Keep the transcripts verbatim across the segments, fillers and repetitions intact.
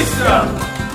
Mistral!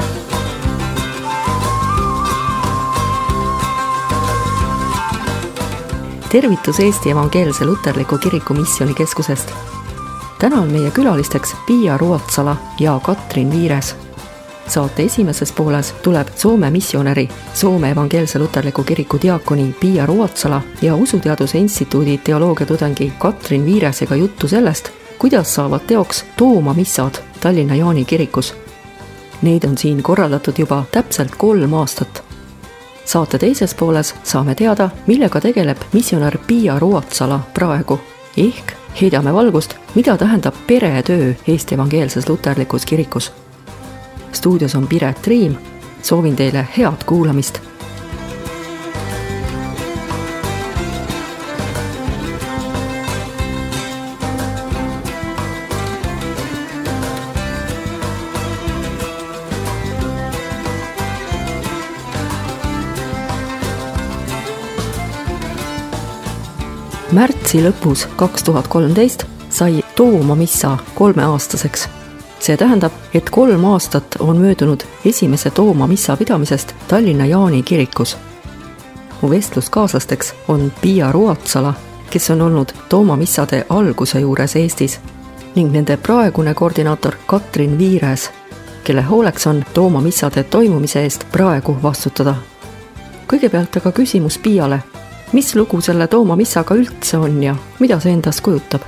Tervitus Eesti Evangeelse Luterliku Kiriku missioonikeskusest. Täna on meie külalisteks Pia Ruotsala ja Katrin Viires. Saate esimeses pooles tuleb Soome missionäri, Soome Evangeelse Luterliku Kiriku diakoni Pia Ruotsala ja Usuteaduse Instituudi teoloogiatudengi Katrin Viiresega juttu sellest, kuidas saavad teoks toomamissad Tallinna Jaani kirikus. Neid on siin korraldatud juba täpselt kolm aastat. Saate teises pooles saame teada, millega tegeleb missionär Pia Ruotsala praegu. Ehk heidame valgust, mida tähendab peretöö Eesti Evangeelses Luterlikus kirikus. Stuudios on Piret Riim. Soovin teile head kuulamist. Märtsi lõpus kaks tuhat kolmteist sai toomamissa kolmeaastaseks. See tähendab, et kolm aastat on möödunud esimese toomamissa pidamisest Tallinna Jaani kirikus. Mu vestluskaaslasteks on Pia Ruotsala, kes on olnud toomamissade alguse juures Eestis, ning nende praegune koordinaator Katrin Viires, kelle hooleks on toomamissade toimumise eest praegu vastutada. Kõigepealt aga küsimus Piale. Mis lugu selle toomamissaga üldse on ja mida see endast kujutab?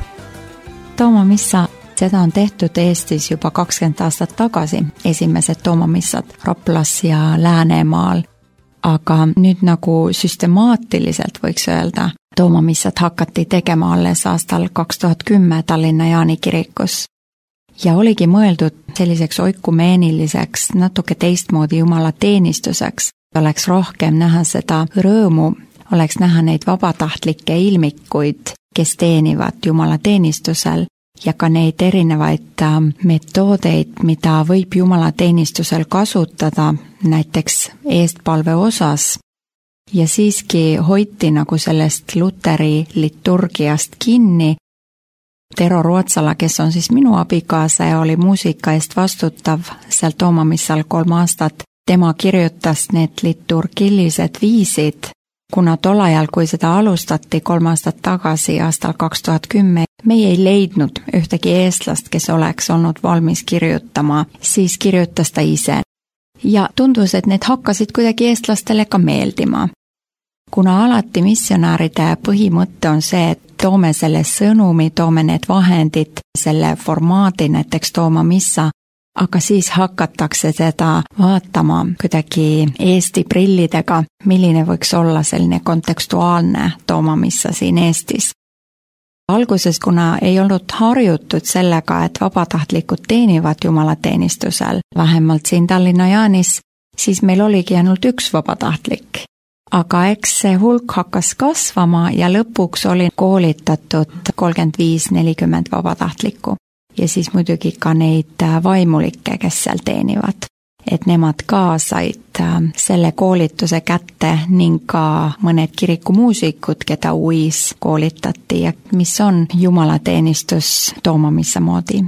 Toomamissa, seda on tehtud Eestis juba kakskümmend aastat tagasi, esimesed toomamissad Raplas ja Läänemaal, aga nüüd nagu süstemaatiliselt võiks öelda, toomamissad hakati tegema alles aastal kaks tuhat kümme Tallinna Jaani kirikus. Ja oligi mõeldud selliseks oikumeeniliseks, natuke teistmoodi jumala teenistuseks, oleks rohkem näha seda rõõmu, oleks näha neid vabatahtlikke ilmikuid, kes teenivad jumala teenistusel ja ka neid erinevaid metoodeid, mida võib jumala teenistusel kasutada, näiteks eestpalve osas. Ja siiski hoiti nagu sellest Luteri liturgiast kinni. Tero Ruotsala, kes on siis minu abikaasa ja oli muusika eest vastutav seal toomamissal kolm aastat, tema kirjutas need liturgilised viisid, kuna tol ajal, kui seda alustati kolm aastat tagasi aastal kaks tuhat kümme, meie ei leidnud ühtegi eestlast, kes oleks olnud valmis kirjutama, siis kirjutas ta ise. Ja tundus, et need hakkasid kuidagi eestlastele ka meeldima. Kuna alati missionääride põhimõte on see, et toome selle sõnumi, toome need vahendid, selle formaadi, näiteks toomamissa, aga siis hakatakse seda vaatama kuidagi Eesti prillidega, milline võiks olla selline kontekstuaalne toomamissa siin Eestis. Alguses, kuna ei olnud harjutud sellega, et vabatahtlikud teenivad jumala teenistusel, vähemalt siin Tallinna Jaanis, siis meil oligi ainult üks vabatahtlik. Aga eks see hulk hakkas kasvama ja lõpuks oli koolitatud kolmkümmend viis nelikümmend vabatahtlikku. Ja siis muidugi ka neid vaimulikke, kes seal teenivad. Et nemad ka said selle koolituse kätte ning ka mõned kirikumuusikud, keda uis koolitati ja mis on jumalateenistus toomamissa moodi.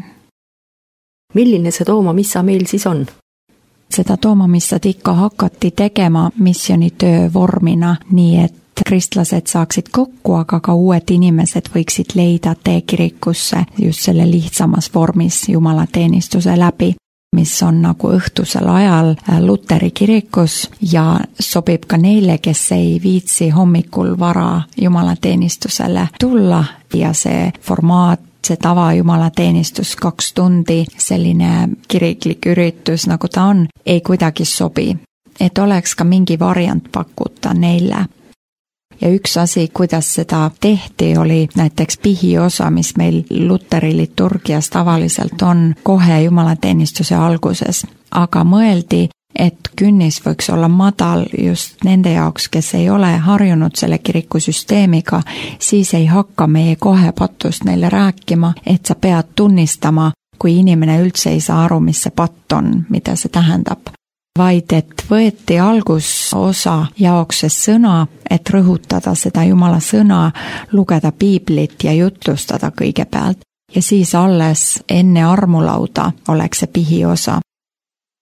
Milline see toomamissa meil siis on? Seda toomamissad ikka hakati tegema missionitöö vormina, nii et kristlased saaksid kokku, aga ka uued inimesed võiksid leida tee kirikusse just selle lihtsamas vormis jumalateenistuse läbi, mis on nagu õhtusel ajal Luteri kirikus ja sobib ka neile, kes ei viitsi hommikul vara jumalateenistusele tulla ja see formaat, see tava jumalateenistus kaks tundi, selline kiriklik üritus nagu ta on, ei kuidagi sobi, et oleks ka mingi variant pakkuda neile. Ja üks asi, kuidas seda tehti, oli näiteks pihiosa, mis meil Luteri liturgias tavaliselt on kohe jumalateenistuse alguses. Aga mõeldi, et künnis võiks olla madal just nende jaoks, kes ei ole harjunud selle kirikusüsteemiga, siis ei hakka meie kohe patust neile rääkima, et sa pead tunnistama, kui inimene üldse ei saa aru, mis see patt on, mida see tähendab. Vaid et võeti algusosa jaoks see sõna, et rõhutada seda Jumala sõna, lugeda piiblit ja jutlustada kõigepealt. Ja siis alles enne armulauda oleks see pihiosa.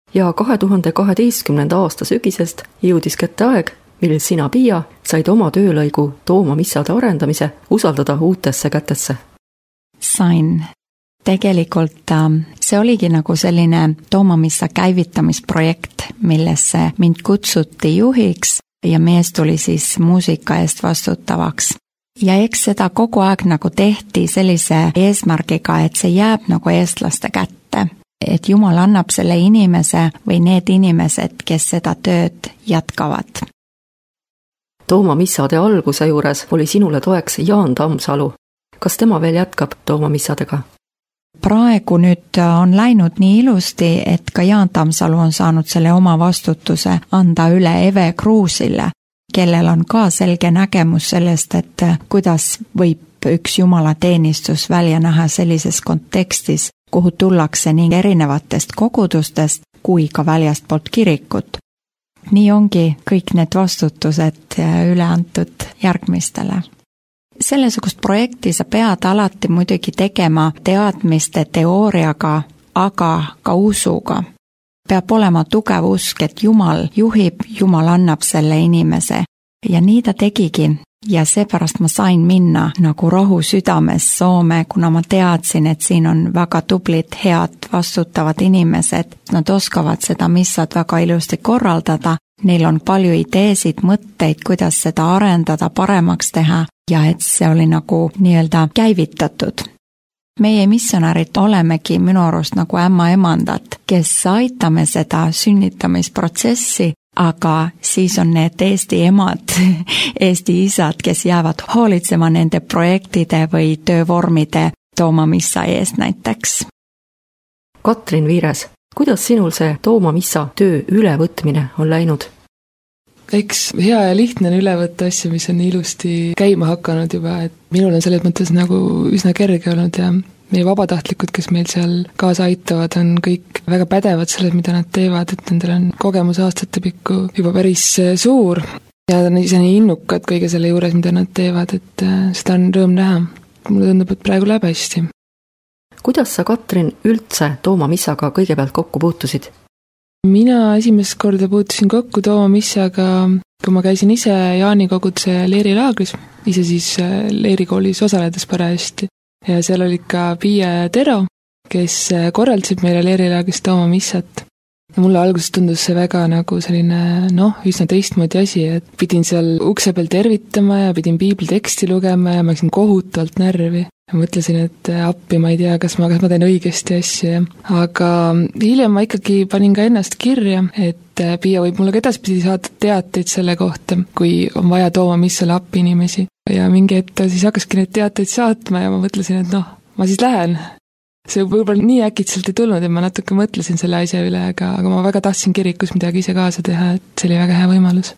ja kahe tuhande kaheteistkümnenda aasta sügisest jõudis kätte aeg, mil sina, Piia, said oma töölõigu toomamissade arendamise usaldada uutesse kätesse. Sain. Tegelikult see oligi nagu selline toomamissa käivitamisprojekt, millesse mind kutsuti juhiks ja mees tuli siis muusika eest vastutavaks. Ja eks seda kogu aeg nagu tehti sellise eesmärgiga, et see jääb nagu eestlaste kätte. Et Jumal annab selle inimese või need inimesed, kes seda tööd jätkavad. Toomamissade alguse juures oli sinule toeks Jaan Tammsalu. Kas tema veel jätkab toomamissadega? Praegu nüüd on läinud nii ilusti, et ka Jaan Tammsalu on saanud selle oma vastutuse anda üle Eve Kruusile, kellel on ka selge nägemus sellest, et kuidas võib üks jumalateenistus välja näha sellises kontekstis, kuhu tullakse nii erinevatest kogudustest kui ka väljastpoolt kirikut. Nii ongi kõik need vastutused üle antud järgmistele. Sellesugust projekti sa pead alati muidugi tegema teadmiste teooriaga, aga ka usuga. Peab olema tugev usk, et Jumal juhib, Jumal annab selle inimese. Ja nii ta tegigi. Ja seepärast ma sain minna nagu rahu südames Soome, kuna ma teadsin, et siin on väga tublid, head, vastutavad inimesed. Nad oskavad seda missad väga ilusti korraldada. Neil on palju ideesid, mõtteid, kuidas seda arendada, paremaks teha ja et see oli nagu nii-öelda käivitatud. Meie missionärid olemegi minu arust nagu ämma-emandad, kes aitame seda sünnitamisprotsessi, aga siis on need Eesti emad, Eesti isad, kes jäävad hoolitsema nende projektide või töövormide toomamissa eest näiteks. Katrin Viires, kuidas sinul see toomamissa töö ülevõtmine on läinud? Eks hea ja lihtne on üle võtta asju, mis on ilusti käima hakanud juba, et minul on selles mõttes nagu üsna kerge olnud ja meie vabatahtlikud, kes meil seal kaasa aitavad, on kõik väga pädevad selles, mida nad teevad, et nendel on kogemus aastate pikku juba päris suur ja nad on ise nii innukad kõige selle juures, mida nad teevad, et seda on rõõm näha. Mulle tundub, et praegu läheb hästi. Kuidas sa, Katrin, üldse toomamissaga kõigepealt kokku puutusid? Mina esimest korda puutusin kokku toomamissaga, kui ma käisin ise Jaani koguduse leerilaagris, ise siis leerikoolis osaledes parajasti. Ja seal oli ka Piia ja Tero, kes korraldasid meile leerilaagris toomamissat. Ja mulle alguses tundus see väga nagu selline, noh, üsna teistmoodi asi, et pidin seal ukse peal tervitama ja pidin piibliteksti lugema ja ma läksin kohutavalt närvi. Ja mõtlesin, et appi ma ei tea, kas ma, kas ma teen õigesti asju. Aga hiljem ma ikkagi panin ka ennast kirja, et Piia võib mulle ka edaspidi saada teateid selle kohta, kui on vaja toomamissale appi inimesi. Ja mingi hetk siis hakkaski neid teateid saatma ja ma mõtlesin, et noh, ma siis lähen. See võib-olla nii äkitselt ei tulnud ja ma natuke mõtlesin selle asja üle, aga, aga ma väga tahtsin kirikus midagi ise kaasa teha, et see oli väga hea võimalus.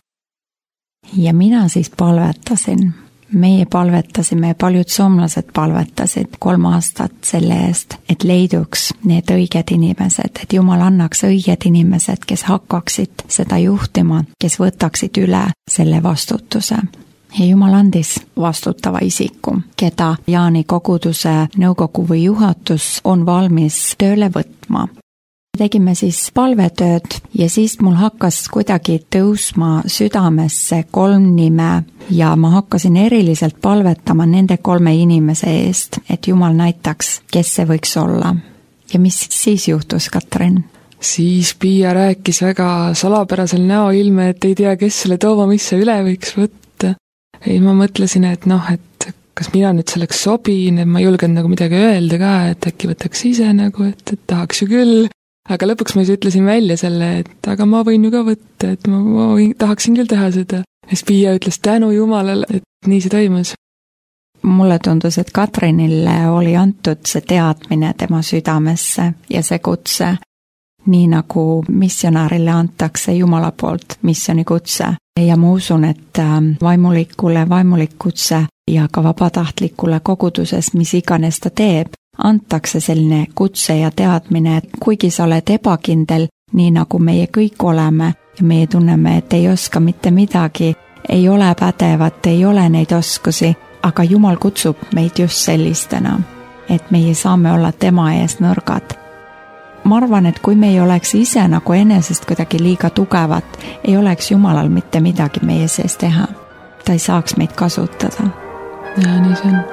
Ja mina siis palvetasin. Meie palvetasime ja paljud soomlased palvetasid kolm aastat selle eest, et leiduks need õiged inimesed, et Jumal annaks õiged inimesed, kes hakkaksid seda juhtima, kes võtaksid üle selle vastutuse. Ja Jumal andis vastutava isiku, keda Jaani koguduse nõukogu või juhatus on valmis tööle võtma. Tegime siis palvetööd ja siis mul hakkas kuidagi tõusma südamesse kolm nime ja ma hakkasin eriliselt palvetama nende kolme inimese eest, et Jumal näitaks, kes see võiks olla. Ja mis siis juhtus, Katrin? Siis Piia rääkis väga salapärasel näoilme, et ei tea, kes selle toomamissa üle võiks võtta. Ei, ma mõtlesin, et noh, et kas mina nüüd selleks sobin, et ma julgen nagu midagi öelda ka, et äkki võtaks ise nagu, et, et tahaks ju küll. Aga lõpuks ma siis ütlesin välja selle, et aga ma võin ju ka võtta, et ma, ma võin, tahaksin küll teha seda. Ja siis Piia ütles tänu Jumalale, et nii see toimus. Mulle tundus, et Katrinile oli antud see teadmine tema südamesse ja see kutse, nii nagu missionäärile antakse Jumala poolt missiooni kutse. Ja ma usun, et vaimulikule vaimulik kutse ja ka vabatahtlikule koguduses, mis iganes ta teeb, antakse selline kutse ja teadmine, et kuigi sa oled ebakindel, nii nagu meie kõik oleme, ja meie tunneme, et ei oska mitte midagi, ei ole pädevat, ei ole neid oskusi, aga Jumal kutsub meid just sellistena, et meie saame olla tema ees nõrgad. ma arvan, et kui me ei oleks ise nagu enesest kuidagi liiga tugevad, ei oleks Jumalal mitte midagi meie sees teha. Ta ei saaks meid kasutada. Ja, nii see on.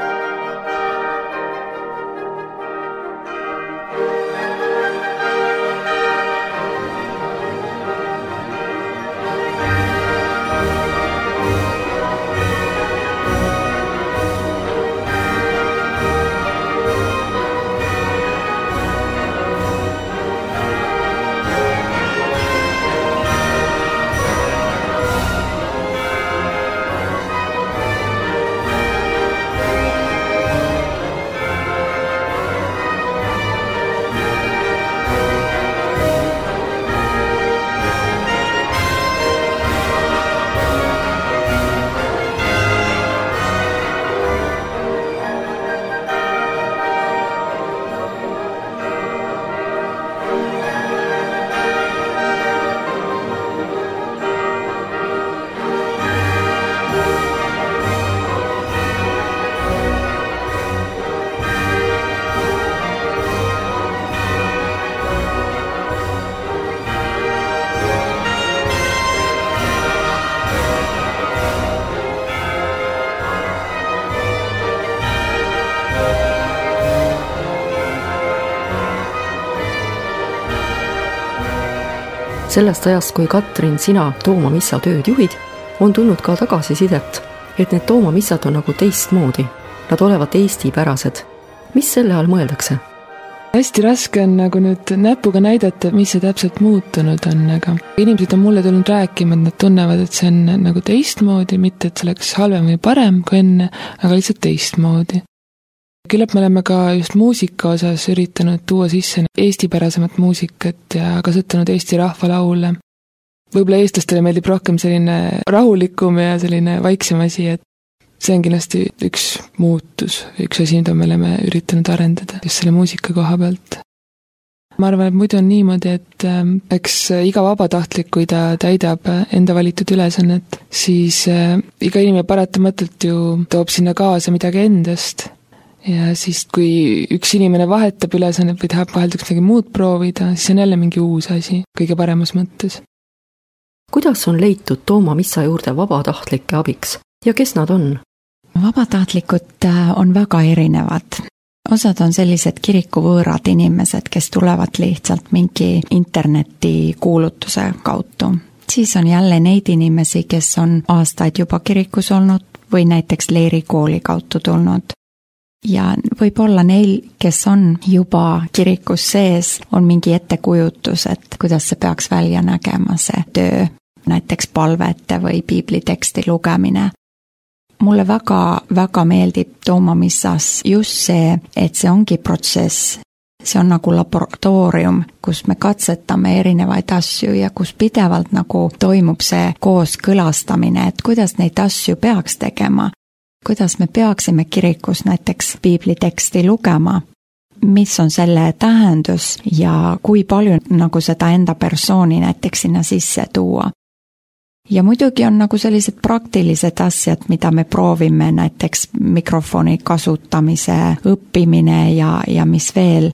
Sellest ajast, kui Katrin, sina Tooma missa tööd juhid, on tulnud ka tagasisidet, et need Tooma missad on nagu teistmoodi. Nad olevat eestipärased. Mis selle all mõeldakse? Hästi raske on nagu nüüd näpuga näidata, mis see täpselt muutunud on, aga inimesed on mulle tulnud rääkima, et nad tunnevad, et see on nagu teistmoodi, mitte et see oleks halvem või parem kui enne, aga lihtsalt teistmoodi. Küllap me oleme ka just muusika osas üritanud tuua sisse eestipärasemat muusikat ja kasutanud Eesti rahvalaule. Võib-olla eestlastele meeldib rohkem selline rahulikum ja selline vaiksem asi, et see on kindlasti üks muutus, üks asi, mida me oleme üritanud arendada just selle muusika koha pealt. Ma arvan, et muidu on niimoodi, et eks iga vabatahtlik, kui ta täidab enda valitud ülesannet, siis iga inimene paratamatult ju toob sinna kaasa midagi endast. Ja siis, kui üks inimene vahetab ülesannet või tahab vaheldaks midagi muud proovida, siis on jälle mingi uus asi, kõige paremas mõttes. Kuidas on leitud Tooma missa juurde vabatahtlike abiks ja kes nad on? Vabatahtlikud on väga erinevad. Osad on sellised kirikuvõõrad inimesed, kes tulevad lihtsalt mingi interneti kuulutuse kaudu. Siis on jälle neid inimesi, kes on aastaid juba kirikus olnud või näiteks leerikooli kaudu tulnud. Ja võib olla neil, kes on juba kirikus sees, on mingi ettekujutus, et kuidas see peaks välja nägema see töö, näiteks palvete või piibliteksti lugemine. Mulle väga, väga meeldib Tooma missas just see, et see ongi protsess. See on nagu laboratoorium, kus me katsetame erinevaid asju ja kus pidevalt nagu toimub see kooskõlastamine, et kuidas neid asju peaks tegema. Kuidas me peaksime kirikus näiteks piibliteksti lugema, mis on selle tähendus ja kui palju nagu seda enda persooni näiteks sinna sisse tuua. Ja muidugi on nagu sellised praktilised asjad, mida me proovime, näiteks mikrofoni kasutamise õppimine ja, ja mis veel.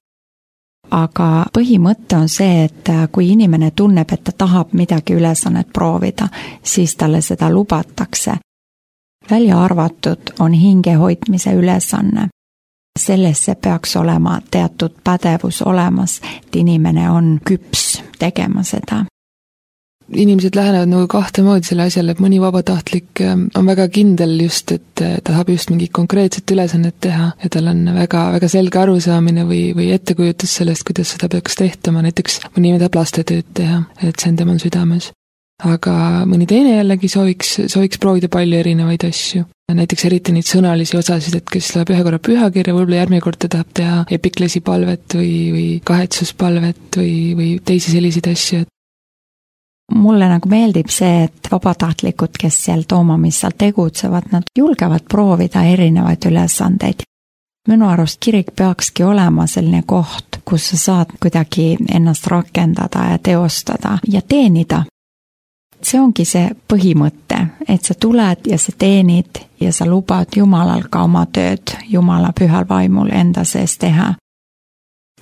Aga põhimõte on see, et kui inimene tunneb, et ta tahab midagi ülesannet proovida, siis talle seda lubatakse. Välja arvatud on hingehoidmise ülesanne. Sellesse peaks olema teatud pädevus olemas, et inimene on küps tegema seda. Inimesed lähenevad nagu kahte moodi selle asjale, et mõni vabatahtlik on väga kindel just, et ta tahab just mingi konkreetset ülesannet teha ja tal on väga, väga selge arusaamine või, või ettekujutus sellest, kuidas seda peaks tehtama, näiteks mõni tahab lastetööd teha, et see on temal südames. Aga mõni teine jällegi sooviks, sooviks proovida palju erinevaid asju. Näiteks eriti neid sõnalisi osasid, et kes läheb ühe korra pühakirja, võib-olla järgmine kord ta tahab teha epiklesi palvet või, või kahetsuspalvet või, või teisi selliseid asju. Mulle nagu meeldib see, et vabatahtlikud, kes seal Tooma missal tegutsevad, nad julgevad proovida erinevaid ülesandeid. Minu arust kirik peakski olema selline koht, kus sa saad kuidagi ennast rakendada ja teostada ja teenida. See ongi see põhimõte, et sa tuled ja sa teenid ja sa lubad Jumalal ka oma tööd, Jumala pühal vaimul enda sees teha.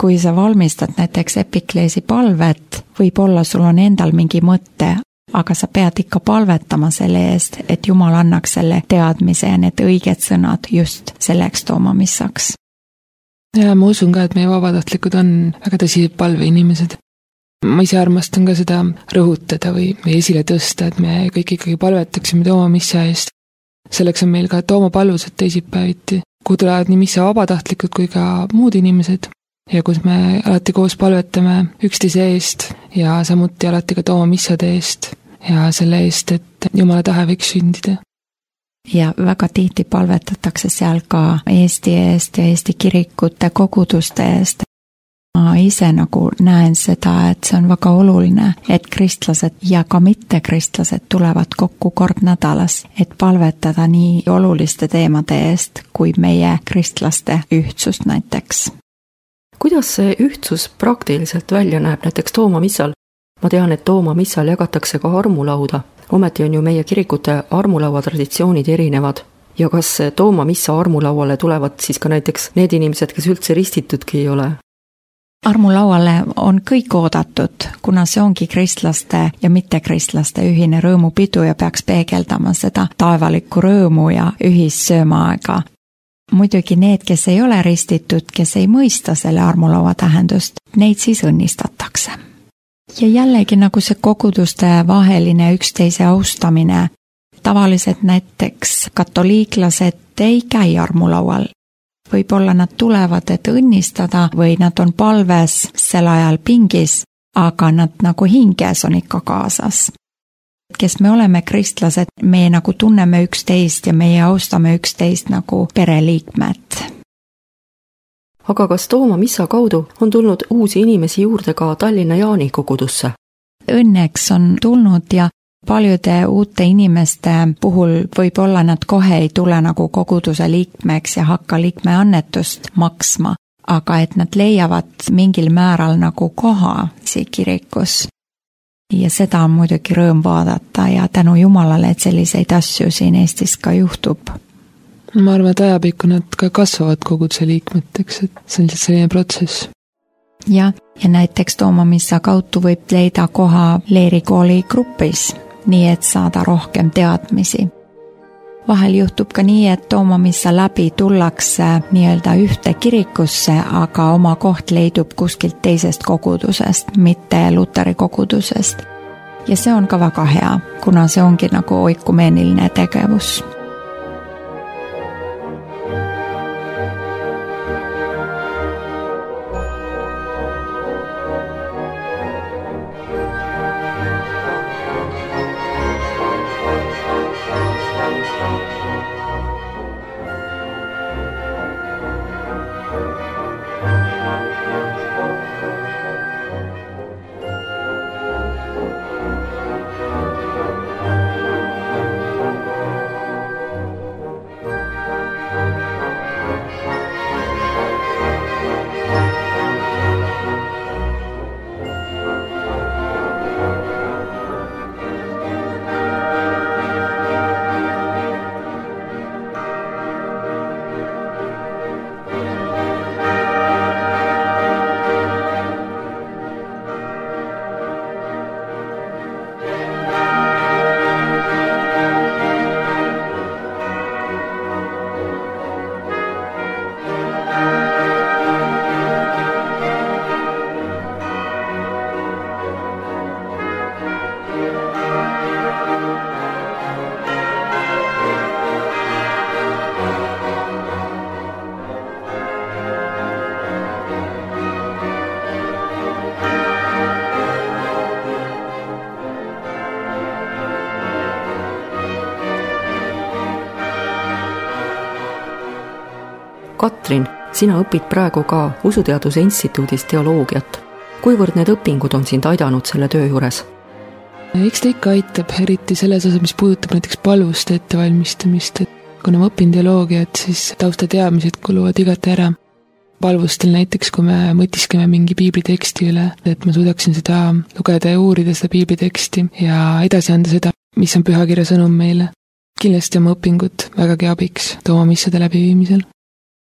kui sa valmistad näiteks epikleesi palvet, võib-olla sul on endal mingi mõte, aga sa pead ikka palvetama selle eest, et Jumal annaks selle teadmise ja need õiged sõnad just selleks toomamissaks. Ja ma usun ka, et meie vabatahtlikud on väga tõsised palveinimesed. Ma ise armastan ka seda rõhutada või, või esile tõsta, et me kõik ikkagi palvetaksime toomamissa eest. Selleks on meil ka toomapalvused teisipäeviti, kuhu tulevad nii missa vabatahtlikud kui ka muud inimesed ja kus me alati koos palvetame üksteise eest ja samuti alati ka toomamissade eest ja selle eest, et Jumala tahe võiks sündida. Ja väga tihti palvetatakse seal ka Eesti eest ja Eesti kirikute koguduste eest. Ma ise nagu näen seda, et see on väga oluline, et kristlased ja ka mittekristlased tulevad kokku kord nädalas, et palvetada nii oluliste teemade eest kui meie kristlaste ühtsust näiteks. Kuidas see ühtsus praktiliselt välja näeb näiteks toomamissal? Ma tean, et toomamissal jagatakse ka armulauda. Ometi on ju meie kirikute armulaua traditsioonid erinevad. Ja kas toomamissa armulauale tulevad siis ka näiteks need inimesed, kes üldse ristitutki ei ole? Armulauale on kõik oodatud, kuna see ongi kristlaste ja mittekristlaste ühine rõõmupidu ja peaks peegeldama seda taevalikku rõõmu ja ühissöömaaega. Muidugi need, kes ei ole ristitud, kes ei mõista selle armulaua tähendust, neid siis õnnistatakse. Ja jällegi nagu see koguduste vaheline üksteise austamine. Tavaliselt näiteks katoliiklased ei käi armulaual. Võib-olla nad tulevad, et õnnistada või nad on palves sel ajal pingis, aga nad nagu hinges on ikka kaasas. Kes me oleme kristlased, me nagu tunneme üksteist ja meie austame üksteist nagu pereliikmed. Aga kas toomamissa kaudu on tulnud uusi inimesi juurde ka Tallinna Jaani kogudusse? Õnneks on tulnud ja paljude uute inimeste puhul võib-olla nad kohe ei tule nagu koguduse liikmeks ja hakka liikmeannetust maksma, aga et nad leiavad mingil määral nagu koha siin kirikus. Ja seda on muidugi rõõm vaadata ja tänu Jumalale, et selliseid asju siin Eestis ka juhtub. Ma arvan, et ajapikku nad ka kasvavad koguduse liikmeteks, et see on lihtsalt selline protsess. Ja, ja näiteks toomamissa kaudu võib leida koha leerikooli grupis, nii et saada rohkem teadmisi. Vahel juhtub ka nii, et toomamissa läbi tullakse nii-öelda ühte kirikusse, aga oma koht leidub kuskilt teisest kogudusest, mitte Luteri kogudusest. Ja see on ka väga hea, kuna see ongi nagu oikumeeniline tegevus. Katrin, sina õpid praegu ka Usuteaduse Instituudis teoloogiat. Kuivõrd need õpingud on sind aidanud selle töö juures? Eks ta ikka aitab, eriti selles osas, mis puudutab näiteks palvuste ettevalmistamist. Kuna ma õpin teoloogiat, siis taustateadmised kuluvad igati ära. Palvustel näiteks, kui me mõtiskeme mingi piibliteksti üle, et ma suudaksin seda lugeda ja uurida seda piibliteksti ja edasi anda seda, mis on pühakirja sõnum meile. Kindlasti on õpingud vägagi abiks toomamissade läbiviimisel.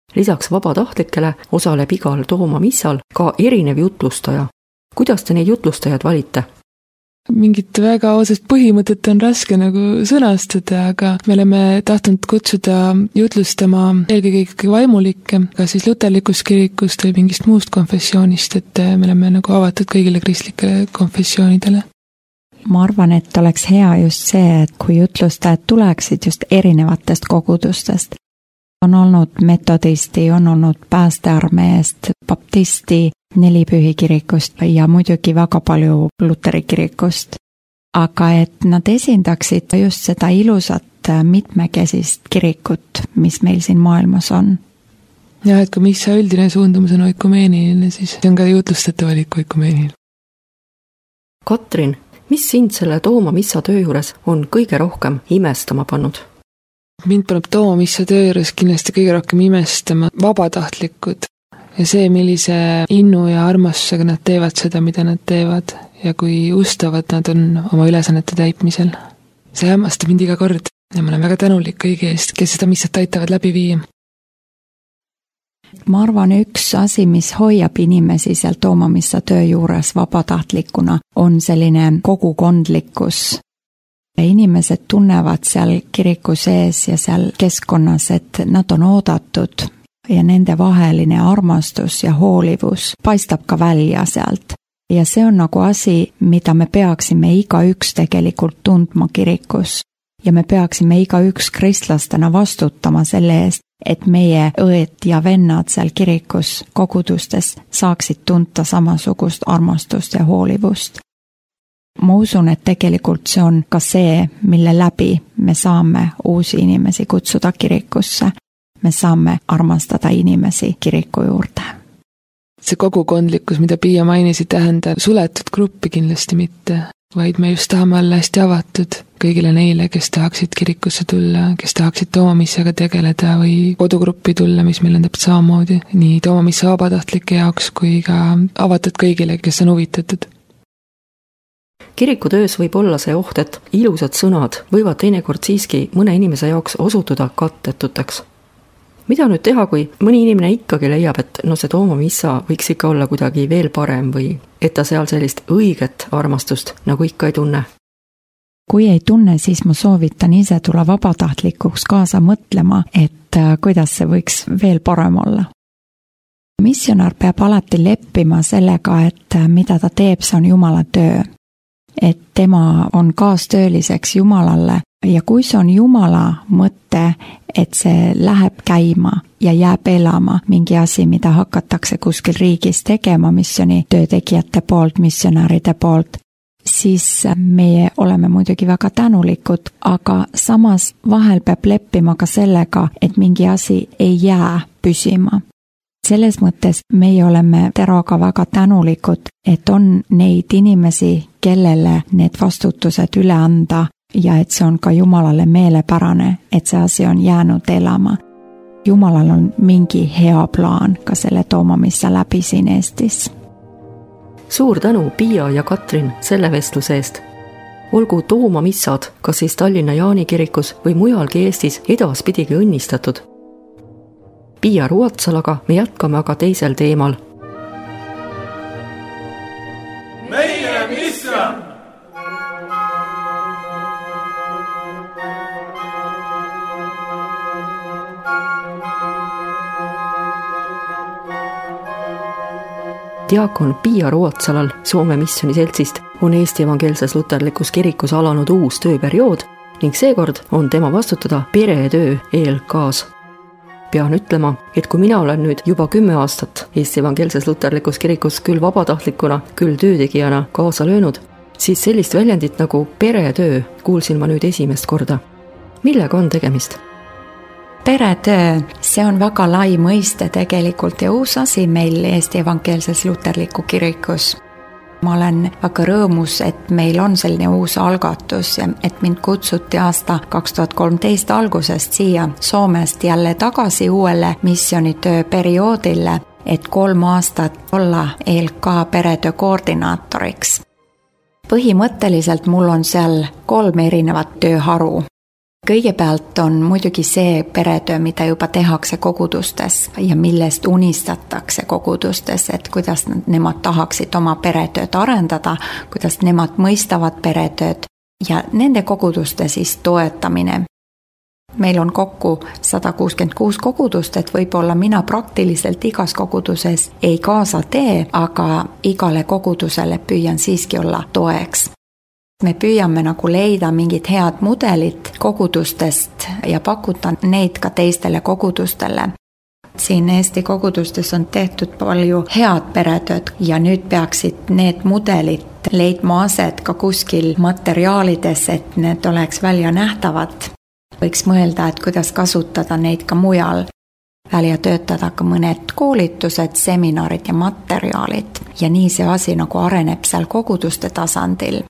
lisaks vabatahtlikele osaleb igal toomamissal ka erinev jutlustaja. Kuidas te neid jutlustajad valite? Mingit väga otsest põhimõtet on raske nagu sõnastada, aga me oleme tahtnud kutsuda jutlustama eelkõige ikkagi vaimulikke, ka siis luterlikust kirikust või mingist muust konfessioonist, et me oleme nagu avatud kõigile kristlikele konfessioonidele. Ma arvan, et oleks hea just see, et kui jutlustajad tuleksid just erinevatest kogudustest. On olnud metodisti, on olnud päästearmeest, baptisti, nelipühi kirikust ja muidugi väga palju luteri kirikust. Aga et nad esindaksid just seda ilusat mitmekesist kirikut, mis meil siin maailmas on. Ja, et kui missa üldine suundumus on oikumeeniline, siis see on ka jutlustajate valik oikumeeniline. Katrin, mis sind selle toomamissa töö juures on kõige rohkem imestama pannud? Mind paneb toomamissa töö juures kindlasti kõige rohkem imestama vabatahtlikud ja see, millise innu ja armastusega nad teevad seda, mida nad teevad ja kui ustavad nad on oma ülesannete täitmisel. See hämmastab mind iga kord ja ma olen väga tänulik kõigi eest, kes seda missat aitavad läbi viia. Ma arvan, üks asi, mis hoiab inimesi seal toomamissa töö juures vabatahtlikuna, on selline kogukondlikkus. Inimesed tunnevad seal kiriku sees ja seal keskkonnas, et nad on oodatud ja nende vaheline armastus ja hoolivus paistab ka välja sealt. Ja see on nagu asi, mida me peaksime igaüks tegelikult tundma kirikus. Ja me peaksime igaüks kristlastena vastutama selle eest, et meie õed ja vennad seal kirikus kogudustes saaksid tunta samasugust armastust ja hoolivust. Ma usun, et tegelikult see on ka see, mille läbi me saame uusi inimesi kutsuda kirikusse. Me saame armastada inimesi kiriku juurde. See kogukondlikkus, mida Piia mainisi, tähendab suletud gruppi kindlasti mitte, vaid me just tahame olla hästi avatud kõigile neile, kes tahaksid kirikusse tulla, kes tahaksid toomamissaga tegeleda või kodugruppi tulla, mis meil on täpselt samamoodi, nii toomamissa vabatahtlike jaoks kui ka avatud kõigile, kes on huvitatud. Kirikutöös võib olla see oht, et ilusad sõnad võivad teinekord siiski mõne inimese jaoks osutuda kattetuteks. Mida nüüd teha, kui mõni inimene ikkagi leiab, et no see toomamissa võiks ikka olla kuidagi veel parem või et ta seal sellist õiget armastust nagu ikka ei tunne? Kui ei tunne, siis ma soovitan ise tulla vabatahtlikuks kaasa mõtlema, et kuidas see võiks veel parem olla. Missionar peab alati leppima sellega, et mida ta teeb, see on Jumala töö. Et tema on kaastööliseks Jumalale ja kui see on Jumala mõte, et see läheb käima ja jääb elama mingi asi, mida hakatakse kuskil riigis tegema missiooni töötegijate poolt, missionäride poolt, siis meie oleme muidugi väga tänulikud, aga samas vahel peab leppima ka sellega, et mingi asi ei jää püsima. Selles mõttes meie oleme Teroga väga tänulikud, et on neid inimesi, kellele need vastutused üle anda ja et see on ka Jumalale meelepärane, et see asi on jäänud elama. Jumalal on mingi hea plaan ka selle toomamissa läbi siin Eestis. Suur tänu, Piia ja Katrin, selle vestluse eest. Olgu toomamissad, kas siis Tallinna Jaani kirikus või mujalgi Eestis edaspidigi õnnistatud. Piia Ruotsalaga me jätkame aga teisel teemal. Meie mission! Diakon Piia Ruotsalal Soome Missioni seltsist on Eesti Evangeelses Luterlikus kirikus alanud uus tööperiood ning seekord on tema vastutada peretöö E L K-s. Pean ütlema, et kui mina olen nüüd juba kümme aastat Eesti Evangeelses Luterlikus kirikus küll vabatahtlikuna, küll töötegijana kaasa löönud, siis sellist väljendit nagu peretöö kuulsin ma nüüd esimest korda. Millega on tegemist? Peretöö, see on väga lai mõiste tegelikult ja uus asi meil Eesti Evangeelses Luterliku kirikus. Ma olen väga rõõmus, et meil on selline uus algatus ja et mind kutsuti aasta kaks tuhat kolmteist algusest siia Soomest jälle tagasi uuele missionitöö perioodile, et kolm aastat olla E L K peretöö koordinaatoriks. Põhimõtteliselt mul on seal kolm erinevat tööharu. Kõigepealt on muidugi see peretöö, mida juba tehakse kogudustes ja millest unistatakse kogudustes, et kuidas nemad tahaksid oma peretööd arendada, kuidas nemad mõistavad peretööd ja nende koguduste siis toetamine. Meil on kokku sada kuuskümmend kuus kogudust, et võib-olla mina praktiliselt igas koguduses ei kaasa tee, aga igale kogudusele püüan siiski olla toeks. Me püüame nagu leida mingid head mudelid kogudustest ja pakutan neid ka teistele kogudustele. Siin Eesti kogudustes on tehtud palju head peretööd ja nüüd peaksid need mudelid leidma aset ka kuskil materjalides, et need oleks välja nähtavad. Võiks mõelda, et kuidas kasutada neid ka mujal, välja töötada ka mõned koolitused, seminarid ja materjalid ja nii see asi nagu areneb seal koguduste tasandil.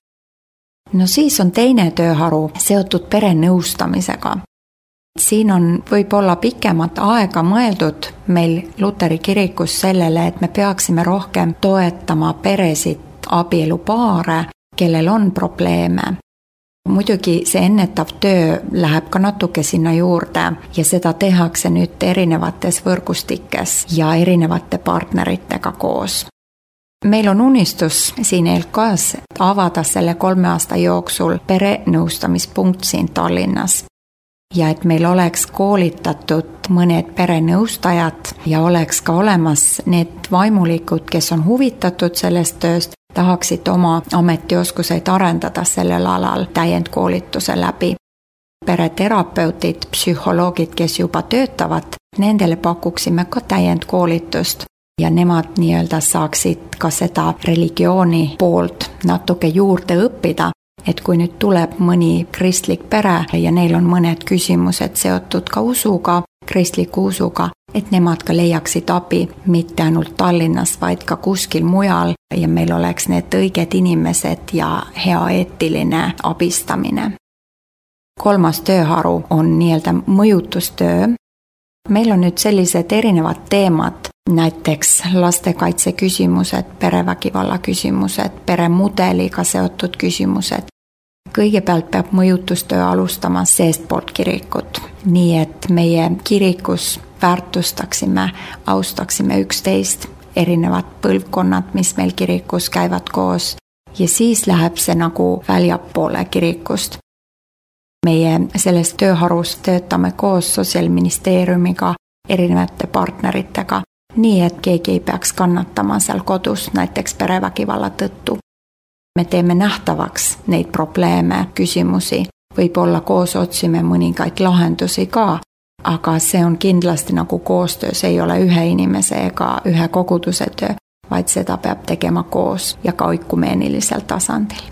No siis on teine tööharu seotud perenõustamisega. Siin on võib-olla pikemat aega mõeldud meil Luteri kirikus sellele, et me peaksime rohkem toetama peresid, abielupaare, kellel on probleeme. Muidugi see ennetav töö läheb ka natuke sinna juurde ja seda tehakse nüüd erinevates võrgustikes ja erinevate partneritega koos. Meil on unistus siin E L K-s avada selle kolme aasta jooksul perenõustamispunkt siin Tallinnas ja et meil oleks koolitatud mõned perenõustajad ja oleks ka olemas need vaimulikud, kes on huvitatud sellest tööst, tahaksid oma ametioskuseid arendada sellel alal täiendkoolituse läbi. Pereterapeutid, psühholoogid, kes juba töötavad, nendele pakuksime ka täiendkoolitust. Ja nemad nii-öelda saaksid ka seda religiooni poolt natuke juurde õppida, et kui nüüd tuleb mõni kristlik pere ja neil on mõned küsimused seotud ka usuga, kristliku usuga, et nemad ka leiaksid abi mitte ainult Tallinnas, vaid ka kuskil mujal ja meil oleks need õiged inimesed ja hea eetiline abistamine. Kolmas tööharu on nii-öelda mõjutustöö. Meil on nüüd sellised erinevad teemad, näiteks lastekaitse küsimused, perevägivalla küsimused, peremudeliga seotud küsimused. Kõigepealt peab mõjutustöö alustama seestpoolt kirikut, nii et meie kirikus väärtustaksime, austaksime üksteist, erinevad põlvkonnad, mis meil kirikus käivad koos ja siis läheb see nagu väljapoole kirikust. Meie sellest tööharust töötame koos Sotsiaalministeeriumiga, erinevate partneritega, nii et keegi ei peaks kannatama seal kodus näiteks perevägivalla tõttu. Me teeme nähtavaks neid probleeme, küsimusi, võib-olla koos otsime mõningaid lahendusi ka, aga see on kindlasti nagu koostöö, see ei ole ühe inimese ega ühe koguduse töö, vaid seda peab tegema koos ja ka oikumeeniliselt tasandil.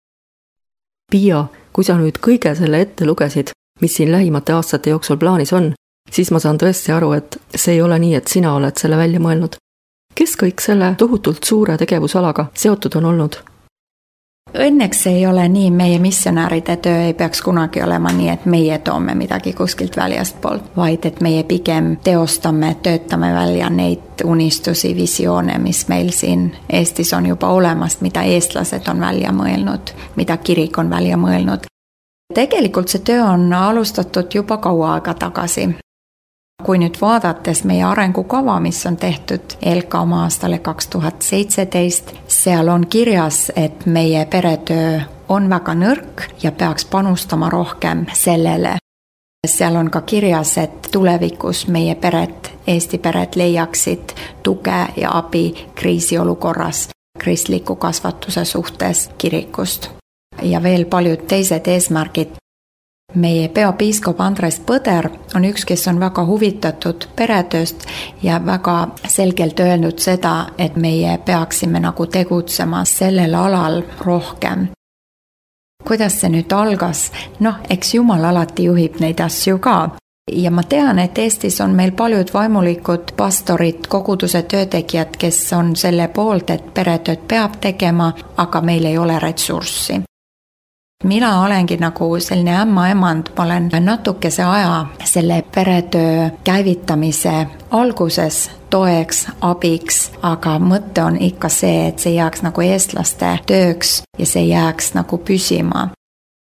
Pia, kui sa nüüd kõige selle ette lugesid, mis siin lähimate aastate jooksul plaanis on, siis ma saan tõesti aru, et see ei ole nii, et sina oled selle välja mõelnud. Kes kõik selle tohutult suure tegevusalaga seotud on olnud? Õnneks ei ole nii, meie missionääride töö ei peaks kunagi olema nii, et meie toome midagi kuskilt väljastpoolt, vaid et meie pigem teostame, töötame välja neid unistusi, visioone, mis meil siin Eestis on juba olemas, mida eestlased on välja mõelnud, mida kirik on välja mõelnud. Tegelikult see töö on alustatud juba kaua aega tagasi. Kui nüüd vaadates meie arengukava, mis on tehtud E L K oma aastale kaks tuhat seitseteist, seal on kirjas, et meie peretöö on väga nõrk ja peaks panustama rohkem sellele. Seal on ka kirjas, et tulevikus meie pered, Eesti pered leiaksid tuge ja abi kriisiolukorras, kristliku kasvatuse suhtes kirikust. Ja veel paljud teised eesmärgid. Meie peapiiskop Andres Põder on üks, kes on väga huvitatud peretööst ja väga selgelt öelnud seda, et meie peaksime nagu tegutsema sellel alal rohkem. Kuidas see nüüd algas? Noh, eks Jumal alati juhib neid asju ka. Ja ma tean, et Eestis on meil paljud vaimulikud pastorid, koguduse töötegijad, kes on selle poolt, et peretööd peab tegema, aga meil ei ole ressurssi. Mina olengi nagu selline ämma emand, ma olen natukese aja selle peretöö käivitamise alguses toeks, abiks, aga mõte on ikka see, et see jääks nagu eestlaste tööks ja see jääks nagu püsima.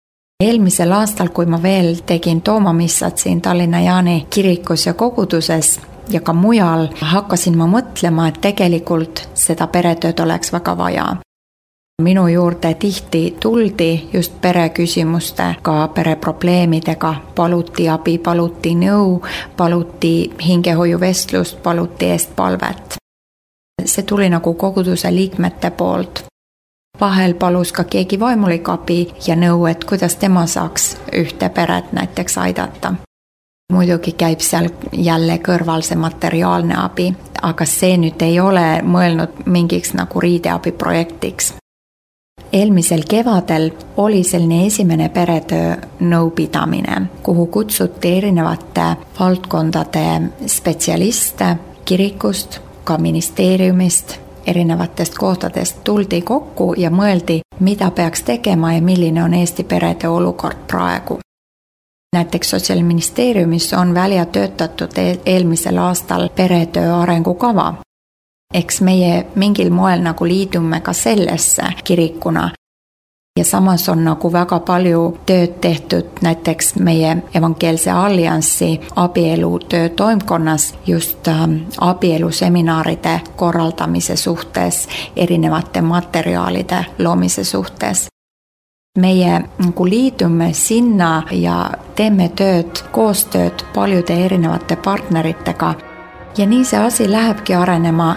eelmisel aastal, kui ma veel tegin toomamissat siin Tallinna Jaani kirikus ja koguduses ja ka mujal, hakkasin ma mõtlema, et tegelikult seda peretööd oleks väga vaja. Minu juurde tihti tuldi just pereküsimustega, pereprobleemidega, paluti abi, paluti nõu, paluti hingehoiuvestlust, paluti eest palvet. See tuli nagu koguduse liikmete poolt. Vahel palus ka keegi vaimulik abi ja nõu, et kuidas tema saaks ühte peret näiteks aidata. Muidugi käib seal jälle kõrval see materiaalne abi, aga see nüüd ei ole mõelnud mingiks nagu riideabi projektiks. Eelmisel kevadel oli selline esimene peretöö nõupidamine, kuhu kutsuti erinevate valdkondade spetsialiste kirikust, ka ministeeriumist, erinevatest kohtadest tuldi kokku ja mõeldi, mida peaks tegema ja milline on Eesti perede olukord praegu. Näiteks Sotsiaalministeeriumis on välja töötatud eelmisel aastal peretöö arengukava. Eks meie mingil moel nagu liidume ka sellesse kirikuna. Ja samas on nagu väga palju tööd tehtud näiteks meie Evangeelse Alliansi abielutöö toimkonnas just abieluseminaaride korraldamise suhtes, erinevate materjalide loomise suhtes. Meie nagu liidume sinna ja teeme tööd, koostööd paljude erinevate partneritega ja nii see asi lähebki arenema.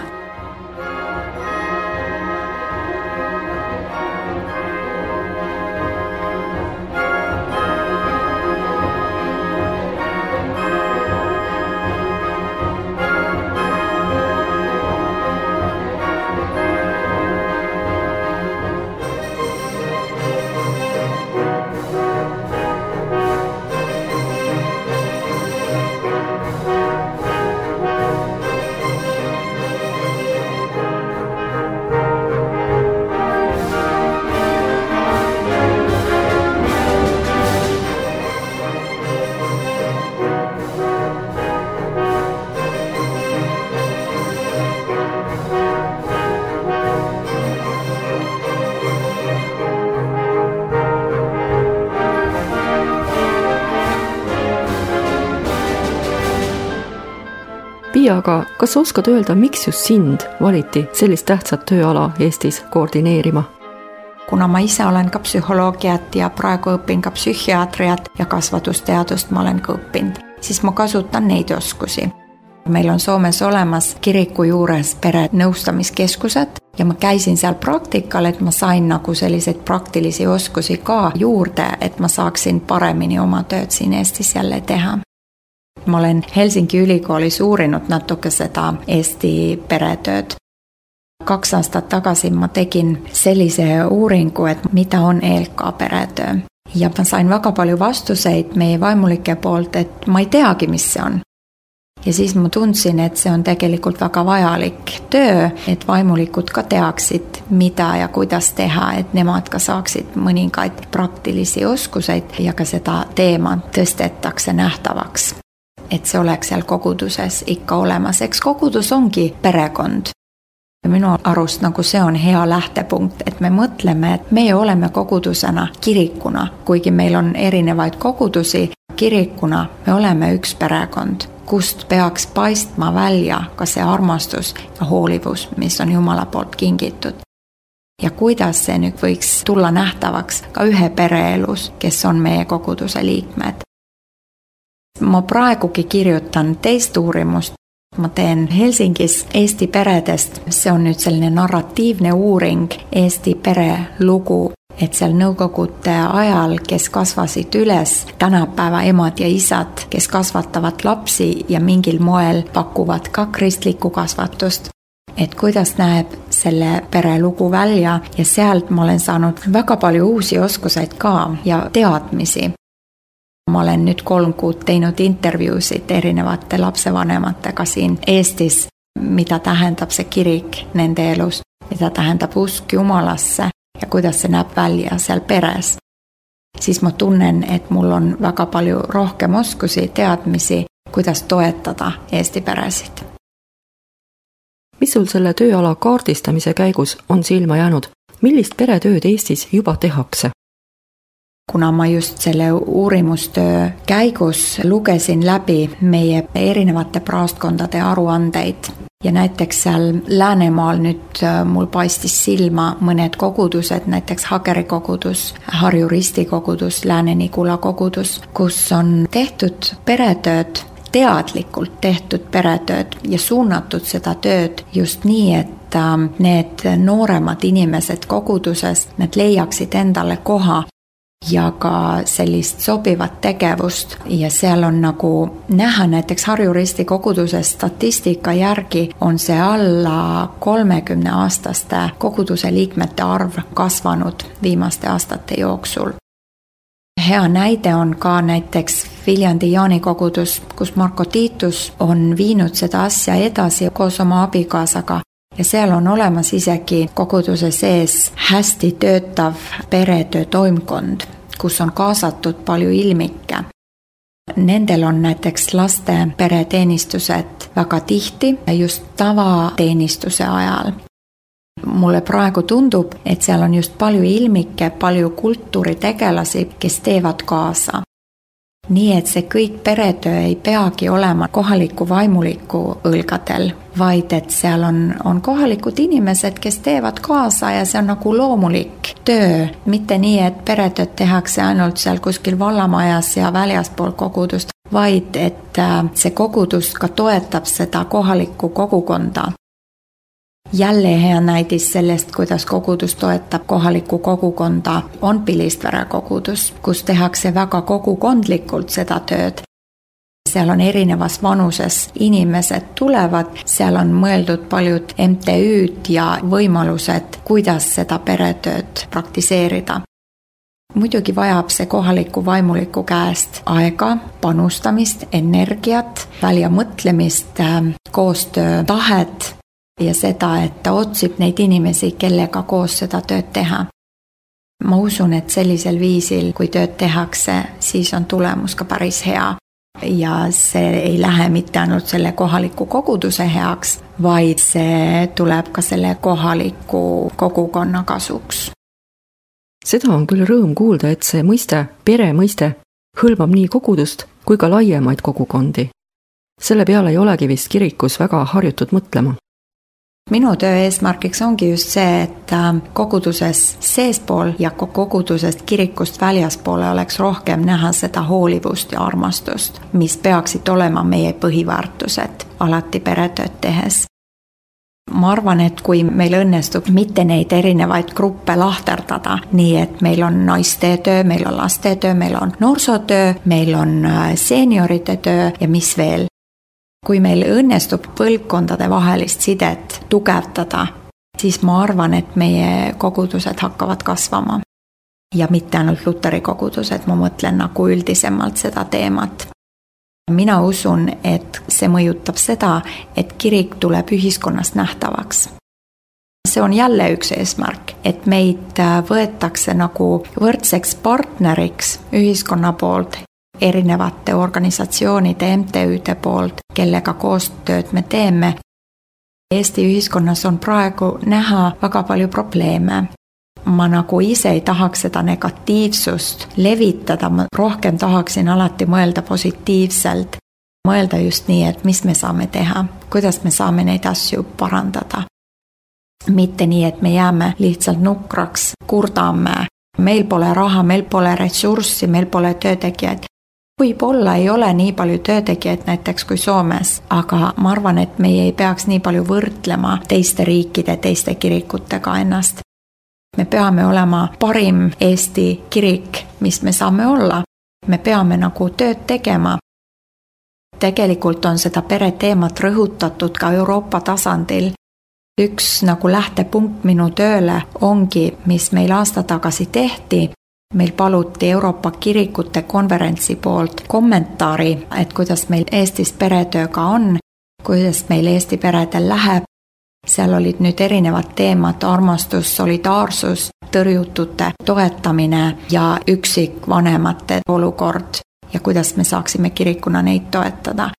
Pia, aga kas oskad öelda, miks just sind valiti sellist tähtsat tööala Eestis koordineerima? Kuna ma ise olen ka psühholoogiat ja praegu õpin ka psühhiaatriat ja kasvatusteadust ma olen ka õppinud, siis ma kasutan neid oskusi. Meil on Soomes olemas kiriku juures perenõustamiskeskused ja ma käisin seal praktikal, et ma sain nagu selliseid praktilisi oskusi ka juurde, et ma saaksin paremini oma tööd siin Eestis jälle teha. Ma olen Helsingi ülikoolis uurinud natuke seda Eesti peretööd. Kaks aastat tagasi ma tegin sellise uuringu, et mida on E L K peretöö. Ja ma sain väga palju vastuseid meie vaimulike poolt, et ma ei teagi, mis see on. Ja siis ma tundsin, et see on tegelikult väga vajalik töö, et vaimulikud ka teaksid, mida ja kuidas teha, et nemad ka saaksid mõningaid praktilisi oskuseid ja ka seda teemat tõstetakse nähtavaks. Et see oleks seal koguduses ikka olemas. Eks kogudus ongi perekond. Minu arust nagu see on hea lähtepunkt, et me mõtleme, et meie oleme kogudusena kirikuna, kuigi meil on erinevaid kogudusi, kirikuna me oleme üks perekond, kust peaks paistma välja ka see armastus ja hoolivus, mis on Jumala poolt kingitud. Ja kuidas see nüüd võiks tulla nähtavaks ka ühe pereelus, kes on meie koguduse liikmed. Ma praegugi kirjutan teist uurimust. Ma teen Helsingis Eesti peredest. See on nüüd selline narratiivne uuring Eesti pere lugu, et seal nõukogude ajal, kes kasvasid üles, tänapäeva emad ja isad, kes kasvatavad lapsi ja mingil moel pakuvad ka kristlikku kasvatust. Et kuidas näeb selle pere lugu välja ja sealt ma olen saanud väga palju uusi oskuseid ka ja teadmisi. Ma olen nüüd kolm kuud teinud intervjuusid erinevate lapsevanematega siin Eestis, mida tähendab see kirik nende elus, mida tähendab usk Jumalasse ja kuidas see näeb välja seal peres. Siis ma tunnen, et mul on väga palju rohkem oskusi, teadmisi, kuidas toetada Eesti peresid. Mis sul selle tööala kaardistamise käigus on silma jäänud? Millist peretööd Eestis juba tehakse? kuna ma just selle uurimustöö käigus lugesin läbi meie erinevate praostkondade aruandeid ja näiteks seal Läänemaal nüüd mul paistis silma mõned kogudused, näiteks Hageri kogudus, Harju Risti kogudus, Lääne-Nigula kogudus, kus on tehtud peretööd, teadlikult tehtud peretööd ja suunatud seda tööd just nii, et need nooremad inimesed koguduses, need leiaksid endale koha ja ka sellist sobivat tegevust ja seal on nagu näha näiteks Harju Risti koguduse statistika järgi on see alla kolmekümne aastaste koguduse liikmete arv kasvanud viimaste aastate jooksul. Hea näide on ka näiteks Viljandi Jaani kogudus, kus Marko Tiitus on viinud seda asja edasi koos oma abikaasaga. Ja seal on olemas isegi koguduse sees hästi töötav peretöö toimkond, kus on kaasatud palju ilmikke. Nendel on näiteks laste pereteenistused väga tihti just tavateenistuse ajal. Mulle praegu tundub, et seal on just palju ilmikke, palju kultuuritegelasi, kes teevad kaasa. Nii et see kõik peretöö ei peagi olema kohaliku vaimuliku õlgadel, vaid et seal on, on kohalikud inimesed, kes teevad kaasa ja see on nagu loomulik töö. Mitte nii, et peretööd tehakse ainult seal kuskil vallamajas ja väljaspool kogudust, vaid et see kogudus ka toetab seda kohalikku kogukonda. Jälle hea näidis sellest, kuidas kogudus toetab kohalikku kogukonda, on Pilistvere kogudus, kus tehakse väga kogukondlikult seda tööd. Seal on erinevas vanuses inimesed tulevad, seal on mõeldud paljud M T Ü'd ja võimalused, kuidas seda peretööd praktiseerida. Muidugi vajab see kohaliku vaimuliku käest aega, panustamist, energiat, väljamõtlemist, koostöö tahet, ja seda, et ta otsib neid inimesi, kellega koos seda tööd teha. Ma usun, et sellisel viisil, kui tööd tehakse, siis on tulemus ka päris hea. Ja see ei lähe mitte ainult selle kohaliku koguduse heaks, vaid see tuleb ka selle kohaliku kogukonna kasuks. Seda on küll rõõm kuulda, et see mõiste, pere mõiste, hõlmab nii kogudust kui ka laiemaid kogukondi. Selle peale ei olegi vist kirikus väga harjutud mõtlema. Minu töö eesmärgiks ongi just see, et koguduses seespool ja kogudusest kirikust väljaspoole oleks rohkem näha seda hoolivust ja armastust, mis peaksid olema meie põhiväärtused alati peretööd tehes. Ma arvan, et kui meil õnnestub mitte neid erinevaid gruppe lahterdada, nii et meil on naiste töö, meil on laste töö, meil on noorsootöö, meil on seeniorite töö ja mis veel. Kui meil õnnestub põlvkondade vahelist sidet tugevdada, siis ma arvan, et meie kogudused hakkavad kasvama. Ja mitte ainult luteri kogudused, ma mõtlen nagu üldisemalt seda teemat. Mina usun, et see mõjutab seda, et kirik tuleb ühiskonnast nähtavaks. See on jälle üks eesmärk, et meid võetakse nagu võrdseks partneriks ühiskonna poolt, erinevate organisatsioonide, M T Ü'de poolt, kellega koostööd me teeme. Eesti ühiskonnas on praegu näha väga palju probleeme. Ma nagu ise ei tahaks seda negatiivsust levitada, ma rohkem tahaksin alati mõelda positiivselt. Mõelda just nii, et mis me saame teha, kuidas me saame neid asju parandada. Mitte nii, et me jääme lihtsalt nukraks, kurdame, meil pole raha, meil pole ressurssi, meil pole töötegijaid. Võib-olla ei ole nii palju töötegijaid näiteks kui Soomes, aga ma arvan, et meie ei peaks nii palju võrdlema teiste riikide, teiste kirikutega ennast. Me peame olema parim Eesti kirik, mis me saame olla. Me peame nagu tööd tegema. Tegelikult on seda pereteemat rõhutatud ka Euroopa tasandil. Üks nagu lähtepunkt minu tööle ongi, mis meil aasta tagasi tehti. Meil paluti Euroopa kirikute konverentsi poolt kommentaari, et kuidas meil Eestis peretööga on, kuidas meil Eesti peredel läheb. Seal olid nüüd erinevad teemad, armastus, solidaarsus, tõrjutute toetamine ja üksikvanemate olukord ja kuidas me saaksime kirikuna neid toetada.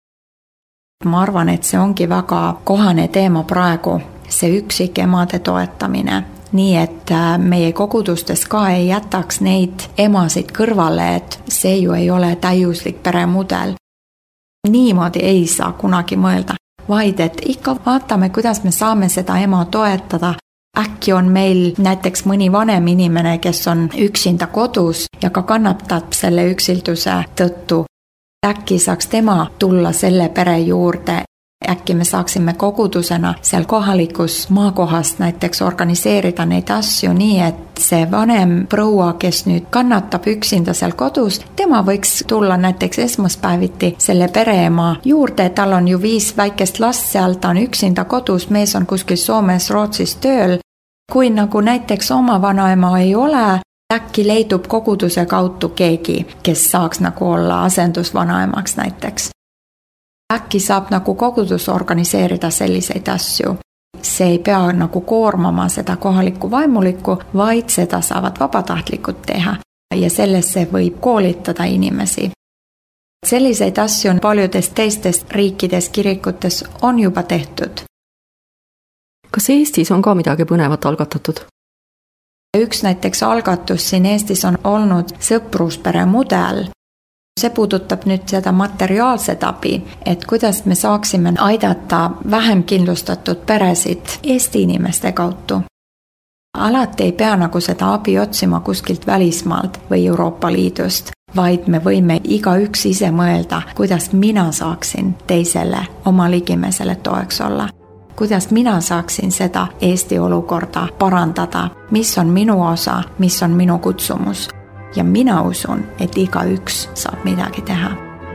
Ma arvan, et see ongi väga kohane teema praegu, see üksikemade toetamine nii et meie kogudustes ka ei jätaks neid emasid kõrvale, et see ju ei ole täiuslik peremudel. Niimoodi ei saa kunagi mõelda, vaid et ikka vaatame, kuidas me saame seda ema toetada. Äkki on meil näiteks mõni vanem inimene, kes on üksinda kodus ja ka kannatab selle üksilduse tõttu. Äkki saaks tema tulla selle pere juurde. Äkki me saaksime kogudusena seal kohalikus maakohas näiteks organiseerida neid asju nii, et see vanem proua, kes nüüd kannatab üksinda seal kodus, tema võiks tulla näiteks esmaspäeviti selle pereema juurde, tal on ju viis väikest last seal, ta on üksinda kodus, mees on kuskil Soomes, Rootsis tööl. Kui nagu näiteks oma vanaema ei ole, äkki leidub koguduse kaudu keegi, kes saaks nagu olla asendusvanaemaks näiteks. Äkki saab nagu kogudus organiseerida selliseid asju. See ei pea nagu koormama seda kohalikku vaimulikku, vaid seda saavad vabatahtlikud teha ja sellesse võib koolitada inimesi. Selliseid asju on paljudes teistes riikides, kirikutes on juba tehtud. Kas Eestis on ka midagi põnevat algatatud? Üks näiteks algatus siin Eestis on olnud sõpruspere mudel. See puudutab nüüd seda materiaalset abi, et kuidas me saaksime aidata vähem kindlustatud peresid Eesti inimeste kaudu. Alati ei pea nagu seda abi otsima kuskilt välismaalt või Euroopa Liidust, vaid me võime igaüks ise mõelda, kuidas mina saaksin teisele oma ligimesele toeks olla. Kuidas mina saaksin seda Eesti olukorda parandada, mis on minu osa, mis on minu kutsumus. Ja mina usun, et igaüks saab midagi teha.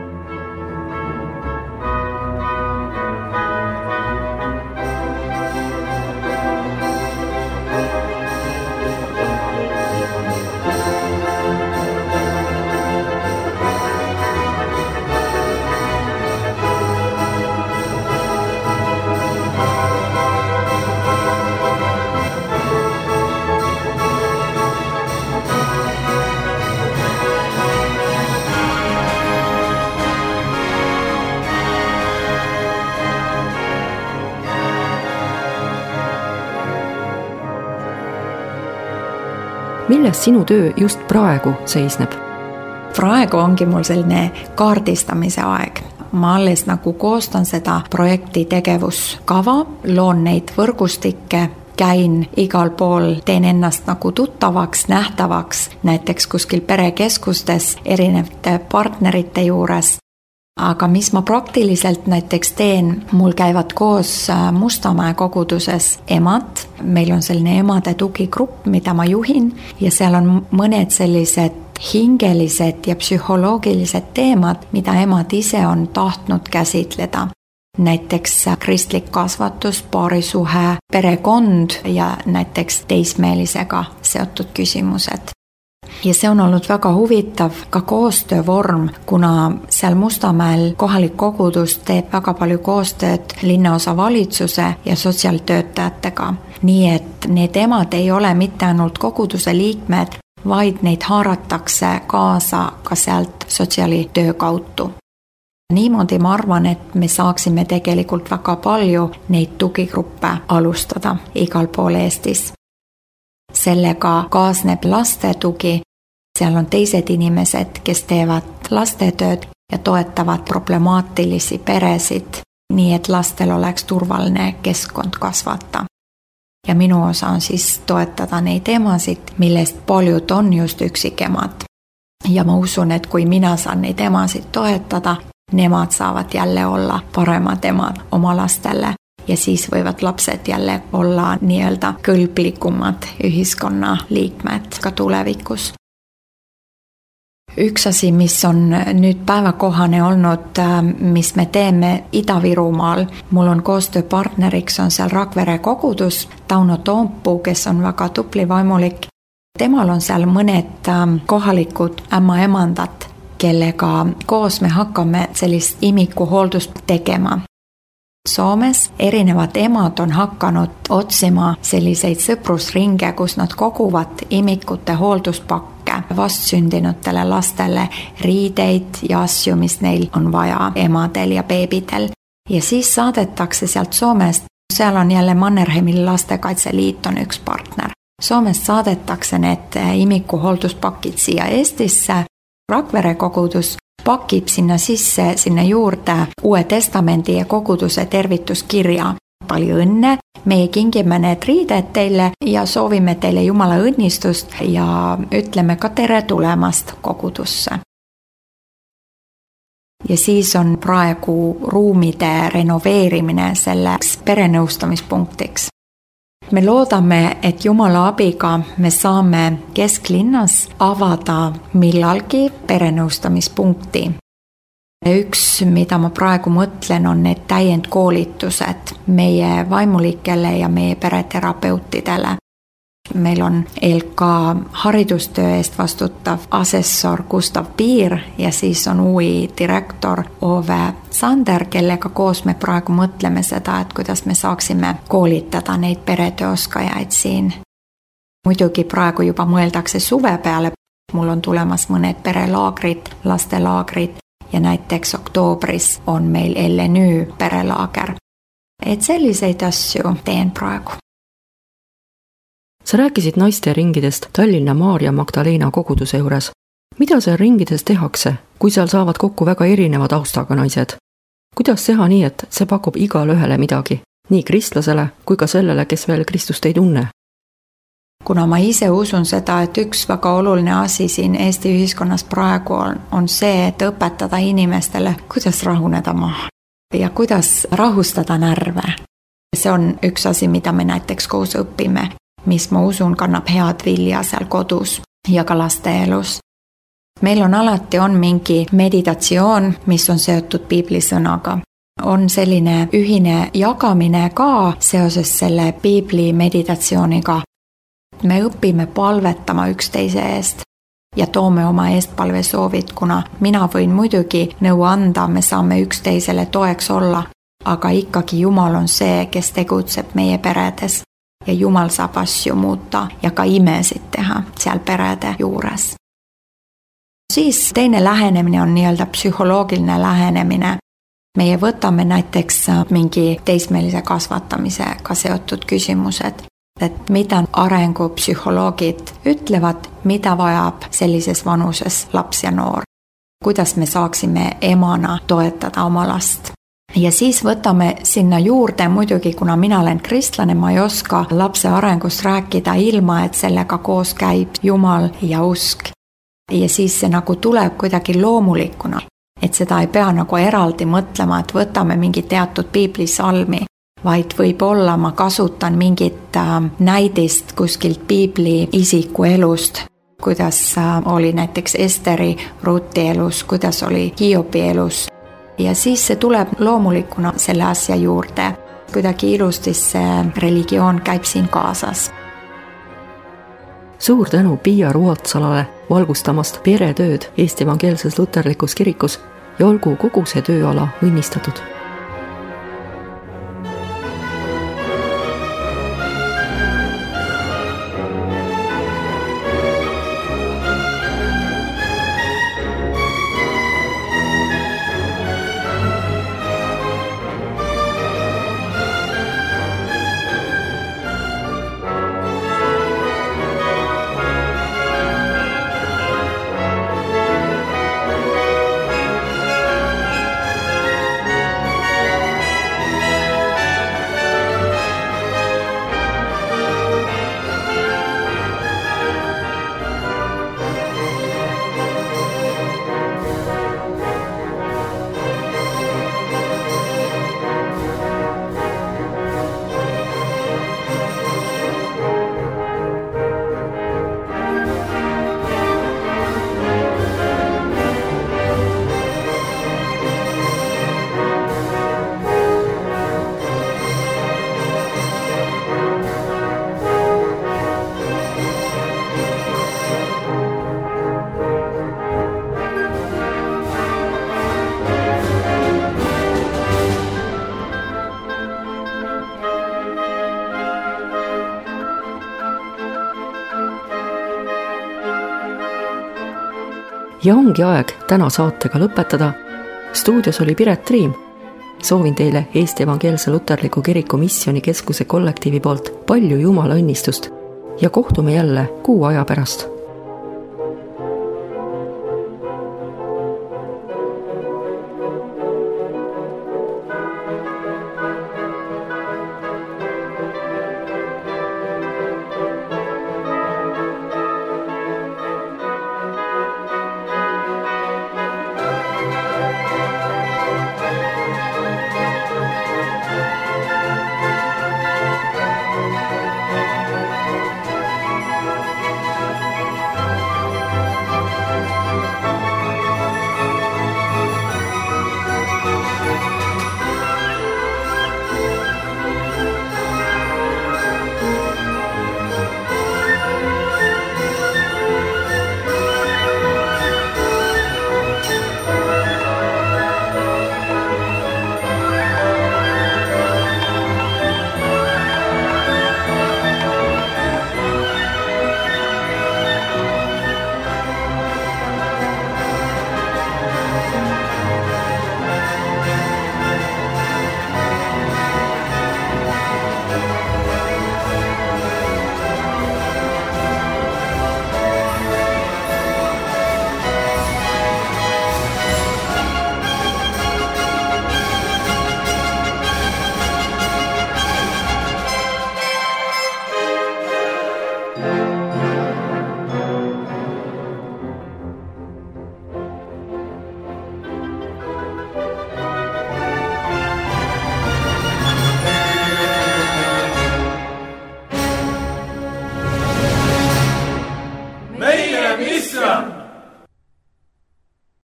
Milles sinu töö just praegu seisneb? Praegu ongi mul selline kaardistamise aeg. Ma alles nagu koostan seda projekti tegevuskava, loon neid võrgustikke, käin igal pool, teen ennast nagu tuttavaks, nähtavaks, näiteks kuskil perekeskustes, erinevate partnerite juures. Aga mis ma praktiliselt näiteks teen, mul käivad koos Mustamäe koguduses emad, meil on selline emade tugigrupp, mida ma juhin ja seal on mõned sellised hingelised ja psühholoogilised teemad, mida emad ise on tahtnud käsitleda. Näiteks kristlik kasvatus, paarisuhe, perekond ja näiteks teismeelisega seotud küsimused. Ja see on olnud väga huvitav ka koostöövorm, kuna seal Mustamäel kohalik kogudus teeb väga palju koostööd linnaosa valitsuse ja sotsiaaltöötajatega. Nii et need emad ei ole mitte ainult koguduse liikmed, vaid neid haaratakse kaasa ka sealt sotsiaalitöö kaudu. Niimoodi ma arvan, et me saaksime tegelikult väga palju neid tugigruppe alustada igal pool Eestis. Sellega kaasneb laste tugi, seal on teised inimesed, kes teevad lastetööd ja toetavad problemaatilisi peresid, nii et lastel oleks turvaline keskkond kasvata. Ja minu osa on siis toetada neid emasid, millest paljud on just üksikemad. Ja ma usun, et kui mina saan neid emasid toetada, nemad saavad jälle olla paremad emad oma lastele. Ja siis võivad lapsed jälle olla nii-öelda kõlblikumad ühiskonna liikmed ka tulevikus. Üks asi, mis on nüüd päevakohane olnud, mis me teeme Ida-Virumaal, mul on koostööpartneriks on seal Rakvere kogudus, Tauno Toompuu, kes on väga tubli vaimulik. Temal on seal mõned kohalikud ämma-emandad, kellega koos me hakkame sellist imikuhooldust tegema. Soomes erinevad emad on hakanud otsima selliseid sõprusringe, kus nad koguvad imikute hoolduspakke vastsündinutele lastele, riideid ja asju, mis neil on vaja emadel ja beebidel. Ja siis saadetakse sealt Soomest, seal on jälle Mannerheimil Lastekaitseliit on üks partner. Soomest saadetakse need imikuhoolduspakid siia Eestisse. Rakvere kogudus pakib sinna sisse, sinna juurde Uue Testamendi ja koguduse tervituskirja. Palju õnne, meie kingime need riided teile ja soovime teile Jumala õnnistust ja ütleme ka tere tulemast kogudusse. Ja siis on praegu ruumide renoveerimine selleks perenõustamispunktiks. Me loodame, et Jumala abiga me saame kesklinnas avada millalgi perenõustamispunkti. Üks, mida ma praegu mõtlen, on need täiendkoolitused meie vaimulikele ja meie pereterapeutidele. Meil on L K haridustöö eest vastutav asessor Gustav Piir ja siis on uui direktor Ove Sander, kellega koos me praegu mõtleme seda, et kuidas me saaksime koolitada neid peretööoskajaid siin. Muidugi praegu juba mõeldakse suve peale. Mul on tulemas mõned perelaagrid, lastelaagrid ja näiteks oktoobris on meil L N Ü perelaager. Et selliseid asju teen praegu. Sa rääkisid naiste ringidest Tallinna Maarja Magdalena koguduse juures. Mida seal ringides tehakse, kui seal saavad kokku väga erineva taustaga naised? Kuidas teha nii, et see pakub igale ühele midagi, nii kristlasele kui ka sellele, kes veel Kristust ei tunne? Kuna ma ise usun seda, et üks väga oluline asi siin Eesti ühiskonnas praegu on, on see, et õpetada inimestele, kuidas rahuneda maha ja kuidas rahustada närve. See on üks asi, mida me näiteks koos õpime, mis ma usun kannab head vilja seal kodus ja ka laste elus. Meil on alati on mingi meditatsioon, mis on seotud piiblisõnaga. On selline ühine jagamine ka seoses selle piibli meditatsiooniga. Me õpime palvetama üksteise eest ja toome oma eestpalvesoovid, kuna mina võin muidugi nõu anda, me saame üksteisele toeks olla, aga ikkagi Jumal on see, kes tegutseb meie peredes. Ja Jumal saab asju muuta ja ka imesid teha seal perede juures. Siis teine lähenemine on nii-öelda psühholoogiline lähenemine. Meie võtame näiteks mingi teismelise kasvatamisega seotud küsimused, et mida arengupsühholoogid ütlevad, mida vajab sellises vanuses laps ja noor. Kuidas me saaksime emana toetada oma last. Ja siis võtame sinna juurde, muidugi kuna mina olen kristlane, ma ei oska lapse arengust rääkida ilma, et sellega koos käib Jumal ja usk. Ja siis see nagu tuleb kuidagi loomulikuna, et seda ei pea nagu eraldi mõtlema, et võtame mingi teatud piiblisalmi, vaid võib-olla ma kasutan mingit näidist kuskilt piibli isiku elust, kuidas oli näiteks Esteri Ruuti elus, kuidas oli Hiobi elus. Ja siis see tuleb loomulikuna selle asja juurde. Kuidagi ilusti see religioon käib siin kaasas. Suur tänu Pia Ruotsalale valgustamast peretööd Eesti Evangeelses Luterlikus kirikus ja olgu kogu see tööala õnnistatud. Ja ongi aeg täna saatega lõpetada. Stuudios oli Piret Triim. Soovin teile Eesti Evangeelse Luterliku Kiriku Missioni Keskuse kollektiivi poolt palju Jumala õnnistust ja kohtume jälle kuu aja pärast